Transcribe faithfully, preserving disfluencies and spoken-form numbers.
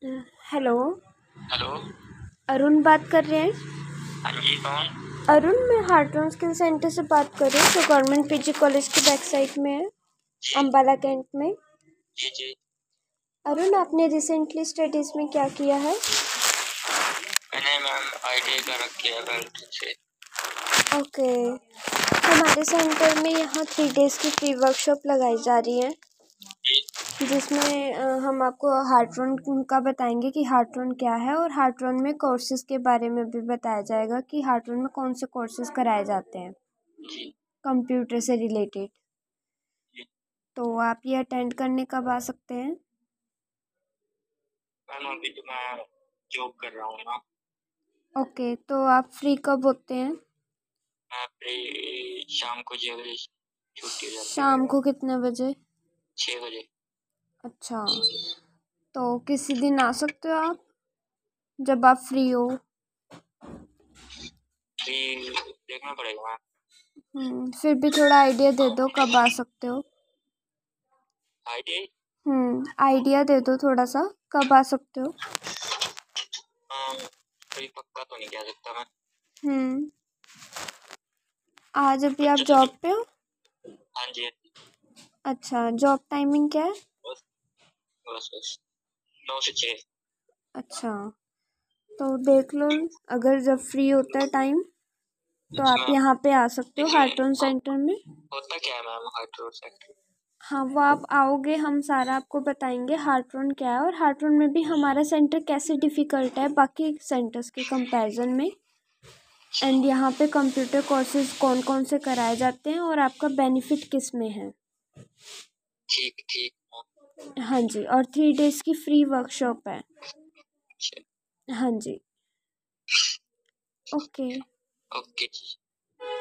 Hello. Hello. Arun बात कर रहे हैं? हाँ जी, कौन? अरुण, मैं हार्ट्रॉन स्किल सेंटर से बात कर रही हूँ जो गवर्नमेंट पीजी कॉलेज की बैक साइड में है, जी अम्बाला कैंट में। जी जी। अरुण, आपने रिसेंटली स्टडीज़ में क्या किया है? मैंने मैम आईटीआई का रख किया गलती से। ओके, हमारे सेंटर में यहाँ थ्री डेज़ की फ्री वर्कशॉप लगाई जा रही है, जी जिसमें अ, हम आपको हार्ट्रॉन का बताएंगे कि हार्ट्रॉन क्या है, और हार्ट्रॉन में कोर्सेज के बारे में भी बताया जाएगा कि हार्ट्रॉन में कौन से कोर्सेज कराए जाते हैं जी कंप्यूटर से रिलेटेड। जी। तो आप ये अटेंड करने कब आ सकते हैं? मैम अभी तो मैं जॉब कर रहा हूँ ना। ओके, तो आप फ्री कब होते हैं? मैं फ्री शाम को छः बजे छुट्टी हो जाती है शाम मेरा। को कितने बजे? छः बजे। अच्छा, तो किसी दिन आ सकते हो आप जब आप फ्री हो? फ्री देखना पड़ेगा मैम। हम्म फिर भी थोड़ा आइडिया दे दो कब आ सकते हो। आईटीआई हम्म आइडिया दे दो थोड़ा सा, कब आ सकते हो? कोई पक्का तो नहीं कह सकता मैं। हम्म आज अभी आप बच्चों से जॉब पे हो? हाँ जी हाँ जी। अच्छा, जॉब टाइमिंग क्या है? बस बस बस नौ से छः। अच्छा, तो देख लो, अगर जब फ्री होता है टाइम तो आप इसमें यहाँ पे आ सकते हो इसमें हार्ट्रॉन सेंटर में। होता क्या है मैम हार्ट्रॉन सेक्टर? हाँ, वो आप आओगे, हम सारा आपको बताएंगे हार्ट्रॉन क्या है, और हार्ट्रॉन में भी हमारा सेंटर कैसे डिफ़िकल्ट है बाकी सेंटर्स के कंपैरिजन में, एंड यहाँ पे कंप्यूटर कोर्सेज कौन कौन से कराए जाते हैं और आपका बेनिफिट किस में है। ठीक ठीक। हाँ जी, और थ्री डेज़ की फ्री वर्कशॉप है। अच्छा। हाँ जी। ओके। ओके जी।